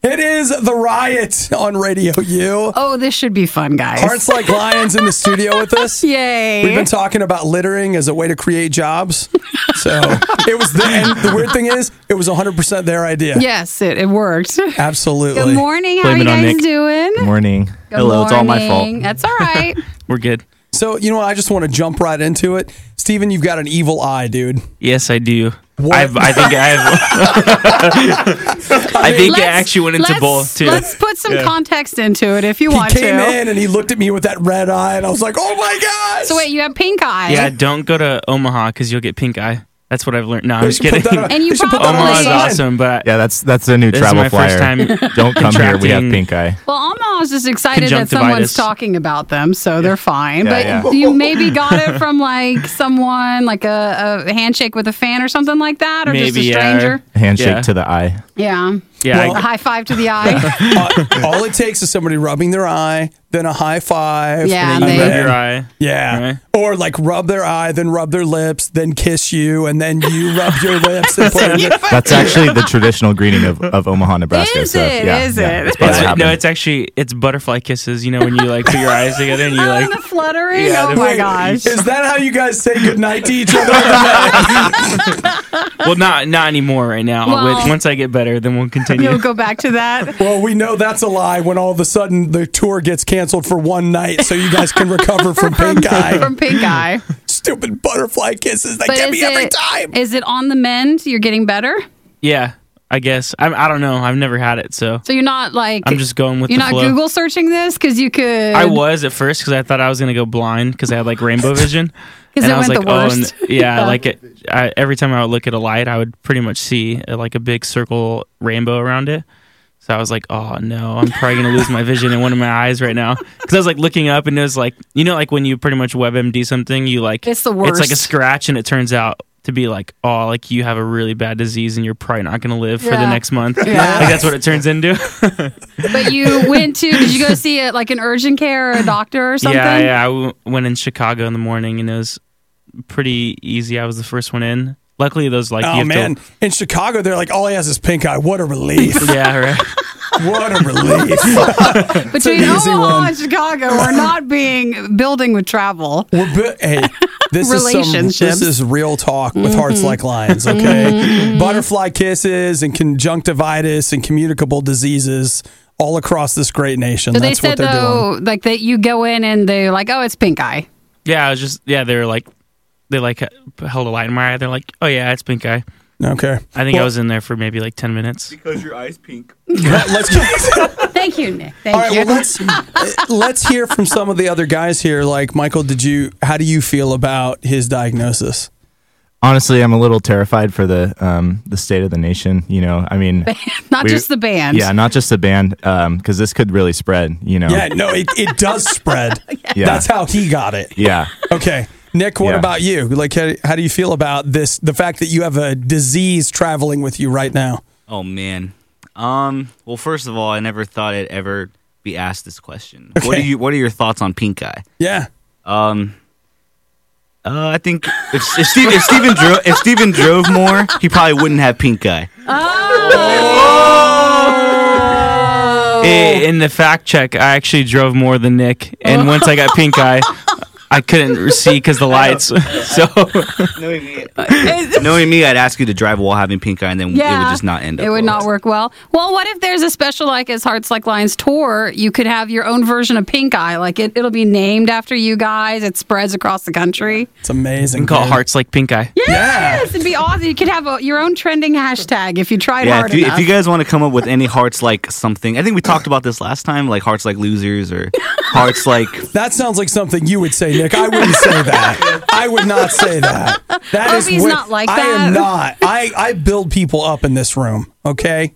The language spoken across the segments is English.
It is The Riot on Radio U. Oh, this should be fun, guys. Hearts Like Lions in the studio with us. Yay. We've been talking about littering as a way to create jobs. So it was and the weird thing is, it was 100% their idea. Yes, it worked. Absolutely. Good morning. How are you guys doing? Good morning. Good Hello, it's all my morning. fault. That's all right. We're good. So, you know what? I just want to jump right into it. Steven, you've got an evil eye, dude. Yes, I do. What? I think I have. I think it actually went into both too. Let's put some context into it if you want He to. came in and he looked at me with that red eye, and I was like, oh my gosh. So wait, you have pink eye. Yeah, don't go to Omaha because you'll get pink eye. That's what I've learned. No, I'm They just should put kidding. that on- And you they should put that on probably- the Omaha is sign. awesome, but Yeah, that's a new this is travel my flyer. first time. Don't come here. We have contracting- pink eye. Well, Omaha's just excited that someone's Conjunctivitis. talking about them, so they're fine. Yeah, but you maybe got it from like someone, like a handshake with a fan or something like that, or just Maybe, a stranger. Handshake Yeah. to the eye. Yeah. Yeah, A high five to the eye. All it takes is somebody rubbing their eye, then a high five. Yeah, and then you they- rub your eye. Yeah. Right. Or like rub their eye, then rub their lips, then kiss you, and then you rub your lips. And put it That's actually the traditional greeting of Omaha, Nebraska. Is so, it? Yeah, Is yeah, it? that's probably what No, happened. it's actually butterfly kisses. You know when you like put your eyes together and you Oh, like. and the fluttering. Yeah, oh the- my Wait, gosh. Is that how you guys say goodnight to each other? Well, not anymore right now. Well- Once I get better, then we'll continue. You'll go back to that. Well, we know that's a lie when all of a sudden the tour gets canceled for one night so you guys can recover from pink eye. From pink eye. Stupid butterfly kisses. They But get is me every it- time. Is it on the mend? You're getting better? Yeah, I guess. I don't know. I've never had it, so So you're not like I'm just going with you're the not flow. Google searching this because you could. I was at first because I thought I was gonna go blind because I had like rainbow vision. 'Cause And it I was went like, the worst. and yeah, like every time I would look at a light, I would pretty much see like a big circle rainbow around it. So I was like, oh no, I'm probably gonna lose my vision in one of my eyes right now because I was like looking up and it was like, you know, like when you pretty much WebMD something, you like It's the It's like a worst. scratch, and it turns out to be like, oh, like you have a really bad disease and you're probably not gonna live for the Yeah. next month. Yeah. Like that's what it turns into. But you went to? Did you go see it like an urgent care or a doctor or something? Yeah. Went in Chicago in the morning and it was pretty easy. I was the first one in. Luckily, those like you Oh, have man. In Chicago, they're like, all he has is pink eye. What a relief. to. Yeah, right. What a relief. Between an easy Omaha one. and Chicago, we're not building with travel. Hey, this Relationships. is real talk with Hearts Like Lions, okay? Butterfly kisses and conjunctivitis and communicable diseases all across this great nation. So they That's said what they're though, doing. like that you go in and they're like, oh, it's pink eye. Yeah, I was just they were like they like held a light in my eye. They're like, oh yeah, it's pink eye. Okay. I think I Well, was in there for maybe like 10 minutes. Because your eye's pink. let's Thank you, Nick. Thank All right, you. well let's hear from some of the other guys here. Like Michael, how do you feel about his diagnosis? Honestly, I'm a little terrified for the state of the nation. You know, I mean, Not just the band. yeah, not just the band, because this could really spread. You know, Yeah, no, it does spread. Yeah. That's how he got it. yeah. Okay. Nick, what Yeah. about you? Like, how do you feel about this? The fact that you have a disease traveling with you right now. Oh man. Well, first of all, I never thought I'd ever be asked this question. Okay. What are your thoughts on pink eye? Yeah. I think if Steven drove more, he probably wouldn't have pink eye. In the fact check, I actually drove more than Nick, and once I got pink eye, I couldn't see because the lights. So Knowing me, I'd ask you to drive while having pink eye, and then it would just not end up. It would well. not work well. Well, what if there's a special like as Hearts Like Lions tour? You could have your own version of Pink Eye. Like it'll be named after you guys. It spreads across the country. It's amazing. and call dude. hearts like pink eye. Yes, it'd be awesome. You could have your own trending hashtag if you tried Yeah, hard if enough. you guys want to come up with any hearts like something, I think we talked about this last time, like hearts like losers or hearts like. That sounds like something you would say, Nick. I wouldn't say that. I would not say that. That is Opie's not like I that. am not. I build people up in this room. Okay.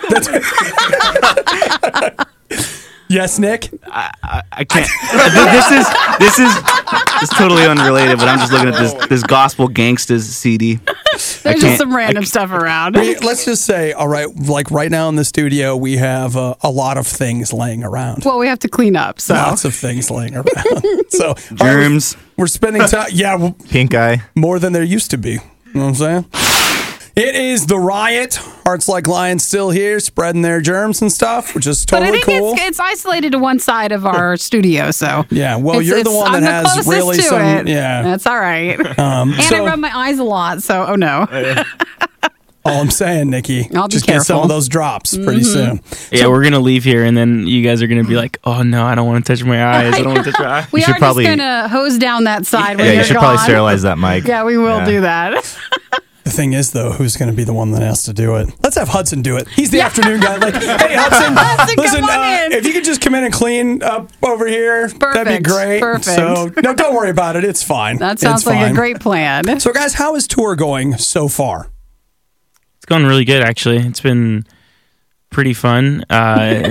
Yes, Nick. I can't. This is totally unrelated, but I'm just looking at this gospel gangsters CD. There's just some random stuff around. Let's just say, all right, like right now in the studio, we have a lot of things laying around. Well, we have to clean up. So Lots of things laying around. So Germs. We're spending time. Yeah, well, Pink eye. more than there used to be. You know what I'm saying? It is the riot. Hearts Like Lions still here, spreading their germs and stuff, which is But I totally think cool. it's isolated to one side of our studio, so Yeah, well, you're the one I'm that has closest really to some. it. Yeah, That's all right. And I so- rub my eyes a lot, so oh no. all I'm saying, Nikki, I'll be just get some careful. of those drops pretty soon. Yeah, we're gonna leave here, and then you guys are gonna be like, "Oh no, I don't want to touch my eyes. I don't want to touch my eyes." We should are probably- just gonna hose down that side when Yeah, you you're should gone. probably sterilize that mic. Yeah, we will Yeah. do that. The thing is, though, who's going to be the one that has to do it? Let's have Hudson do it. He's the afternoon guy. Like, hey, Hudson, Hudson, come listen, on in. if you could just come in and clean up over here, that'd be Perfect. great. Perfect. So, no, don't worry about it. It's fine. That sounds It's like fine. a great plan. So, guys, how is tour going so far? It's going really good, actually. It's been pretty fun. Okay,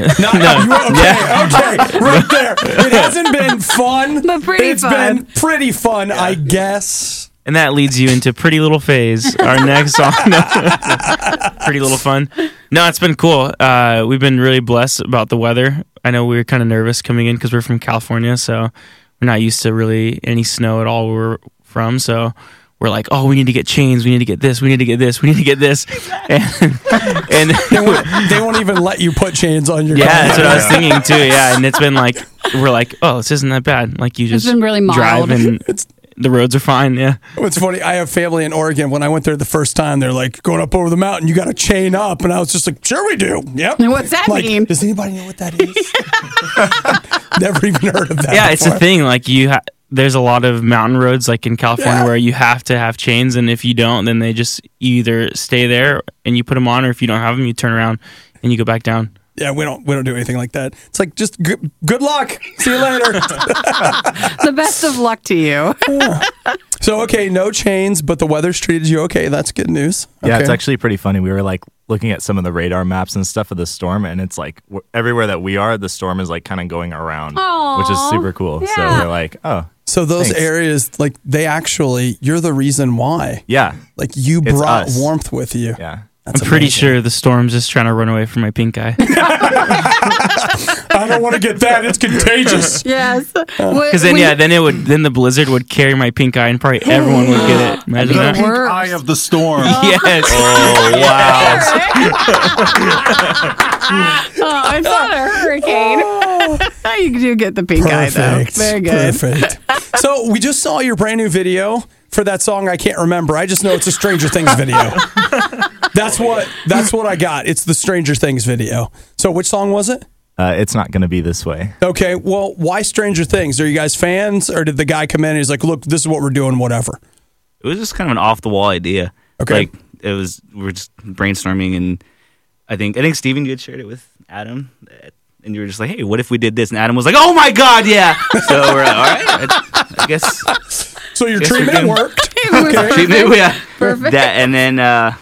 right there. It hasn't been fun, But pretty it's fun. been pretty fun, I guess. And that leads you into Pretty Little Phase, our next song. No. Pretty Little Fun. No, it's been cool. We've been really blessed about the weather. I know we were kind of nervous coming in because we're from California, so we're not used to really any snow at all where we're from. So we're like, oh, we need to get chains. We need to get this. We need to get this. We need to get this. And They won't even let you put chains on your yeah, car. that's what I was thinking too. Yeah, and it's been like, we're like, oh, this isn't that bad. Like you just been really drive mild. and the roads are fine. Yeah. It's funny. I have family in Oregon. When I went there the first time, they're like, going up over the mountain, you got to chain up. And I was just like, sure we do. Yep. What's that Like, mean? does anybody know what that is? Never even heard of that. Yeah, it's before. a thing. Like there's a lot of mountain roads like in California Yeah. where you have to have chains, and if you don't, then they just you either stay there and you put them on, or if you don't have them, you turn around and you go back down. Yeah, we don't do anything like that. It's like just good luck. See you later. The best of luck to you. So okay, no chains, but the weather's treated you okay. That's good news. Yeah, Okay. it's actually pretty funny. We were like looking at some of the radar maps and stuff of the storm, and it's like everywhere that we are, the storm is like kind of going around, which is Aw, super cool. So yeah. we're like, oh, So those Thanks. areas, like you're the reason why. yeah, Like you It's brought us. warmth with you. yeah. That's I'm pretty amazing. sure the storm's just trying to run away from my pink eye. I don't want to get that. It's contagious. Yes. Because then the blizzard would carry my pink eye, and probably everyone would get it. Imagine The that. Pink worst. eye of the storm. Yes. Oh, it's not a hurricane. You do get the pink eye, though. Perfect. Very good. Perfect. So we just saw your brand new video for that song. I can't remember. I just know it's a Stranger Things video. That's what I got. It's the Stranger Things video. So which song was it? It's not going to be this way. Okay. Well, why Stranger Things? Are you guys fans, or did the guy come in and he's like, "Look, this is what we're doing. Whatever." It was just kind of an off the wall idea. Okay. Like we were just brainstorming, and I think Steven, you had shared it with Adam, and you were just like, hey, what if we did this? And Adam was like, oh my god, yeah. So we're like, all right, I guess. So your Yes, we treatment can. worked. It was Treatment, yeah. Perfect. That, and then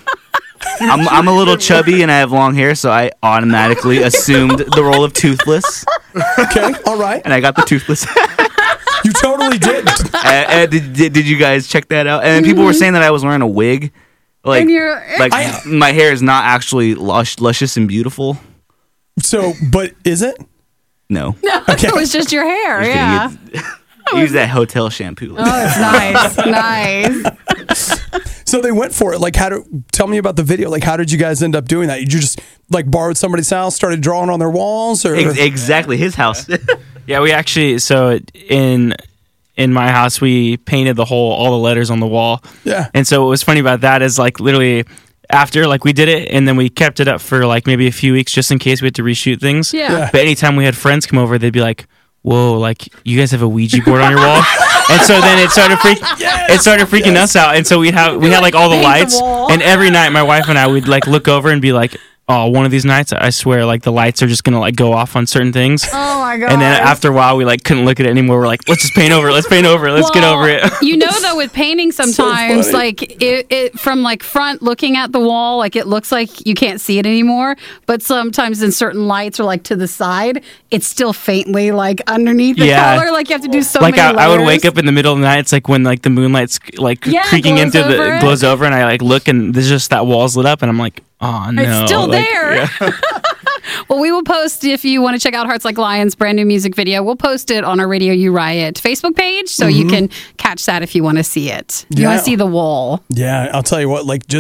I'm a little chubby and I have long hair, so I automatically assumed the role of Toothless, Okay. All right. and I got the Toothless. You totally did. Did you guys check that out? And people were saying that I was wearing a wig. Like, And you're- my hair is not actually luscious and beautiful. So, but is it? No. It was just your hair. Yeah. Use that hotel shampoo. Oh, it's nice. Nice. So they went for it. Like, tell me about the video. Like, how did you guys end up doing that? You just like borrowed somebody's house, started drawing on their walls, or Exactly, his house. Yeah, we actually in my house we painted all the letters on the wall. Yeah. And so what was funny about that is like literally after like we did it and then we kept it up for like maybe a few weeks just in case we had to reshoot things. Yeah. But anytime we had friends come over, they'd be like, "Whoa, like you guys have a Ouija board on your wall?" And so then it started freaking us out. And so we had like all the Paint the lights, wall. and every night my wife and I would like look over and be like, "Oh, one of these nights, I swear, like the lights are just gonna like go off on certain things." Oh my god. And then after a while, we like couldn't look at it anymore. We're like, let's just paint over it. Let's paint over it. Let's get Well, over it. You know, though, with painting, sometimes funny. like it from like front looking at the wall, like it looks like you can't see it anymore. But sometimes in certain lights or like to the side, it's still faintly like underneath the Yeah. color. Like you have to do so Like many I would layers. wake up in the middle of the night. It's like when like the moonlight's like Yeah, creaking glows into over it. glows over, and I like look and there's just that wall's lit up, and I'm like, oh no, It's still like, there. yeah. Well, we will post, if you want to check out Hearts Like Lions' brand new music video, we'll post it on our Radio You Riot Facebook page, so you can catch that if you want to see it. You want Yeah. to see the wall. Yeah, I'll tell you what, like just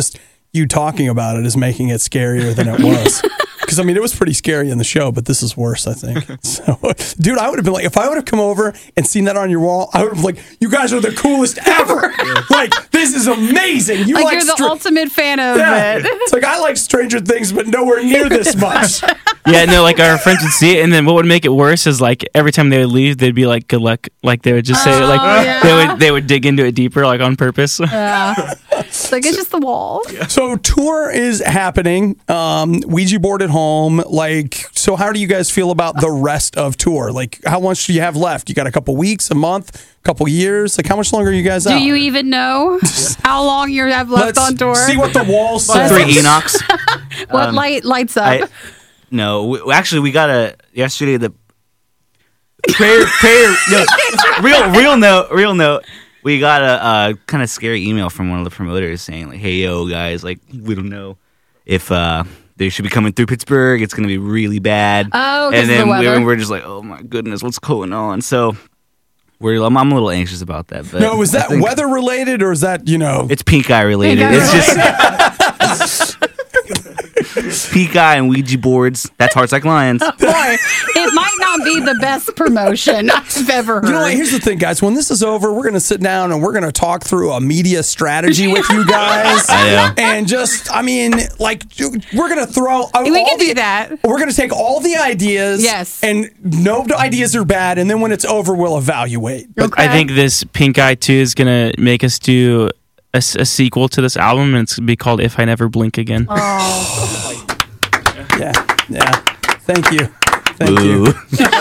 you talking about it is making it scarier than it was. Because, I mean, it was pretty scary in the show, but this is worse, I think. So, dude, I would have been like, if I would have come over and seen that on your wall, I would have been like, you guys are the coolest ever. Like, this is amazing. You like you're the ultimate fan of it. It's like, I like Stranger Things, but nowhere near this much. Yeah, no, like our friends would see it, and then what would make it worse is like every time they would leave, they'd be like, "Good luck." Like they would just say, they would dig into it deeper, like on purpose. Yeah. It's like it's just the wall. So tour is happening. Ouija board at home. Like, so how do you guys feel about the rest of tour? Like, how much do you have left? You got a couple weeks, a month, a couple years? Like, how much longer are you guys out? Do you even know how long you have left on tour? See what the wall says. 3 Enochs. What lights up? No, actually, we got yesterday the prayer. No, real note. We got a kind of scary email from one of the promoters saying like, "Hey, yo, guys, like we don't know if they should be coming through Pittsburgh. It's going to be really bad." Oh, and then the weather. we're just like, "Oh my goodness, what's going on?" So I'm a little anxious about that. But No, is that weather related or is that It's pink eye related. Pink eye It's just. Peak eye and Ouija boards. That's Hearts Like Lions. Boy, it might not be the best promotion I've ever heard. You know what? Here's the thing, guys. When this is over, we're going to sit down and we're going to talk through a media strategy with you guys. I know. And just, I mean, like, we're going to throw. We can do that. We're going to take all the ideas. Yes. And no ideas are bad. And then when it's over, we'll evaluate. But Okay. I think this Pink Eye 2 is gonna make us do a sequel to this album, and it's gonna be called "If I Never Blink Again." Oh. Yeah. Thank you. You.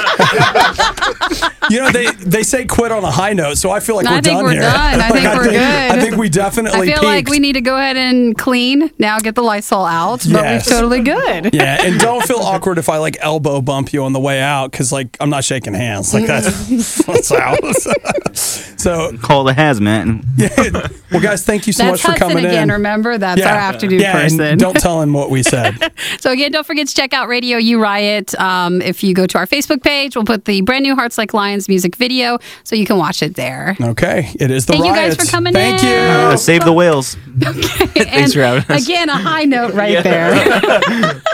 You know, they say quit on a high note, so I feel like we're done here. I think we're good. I think we definitely I feel peaked. like we need to go ahead and clean now, get the Lysol out, but Yes. we're totally good. Yeah, and don't feel awkward if I like elbow bump you on the way out because like I'm not shaking hands like that's out. So Call the hazmat. yeah. Well, guys, thank you so That's much for Hudson coming again, in. remember? That's our afternoon yeah, person. And don't tell him what we said. So again, don't forget to check out Radio You Riot. If you go to our Facebook page, we'll put the brand new Hearts Like Lions music video so you can watch it there. Okay, it is the Thank you Riot. guys for coming Thank in. you. Save the whales. Thanks for having us. Again, a high note right there.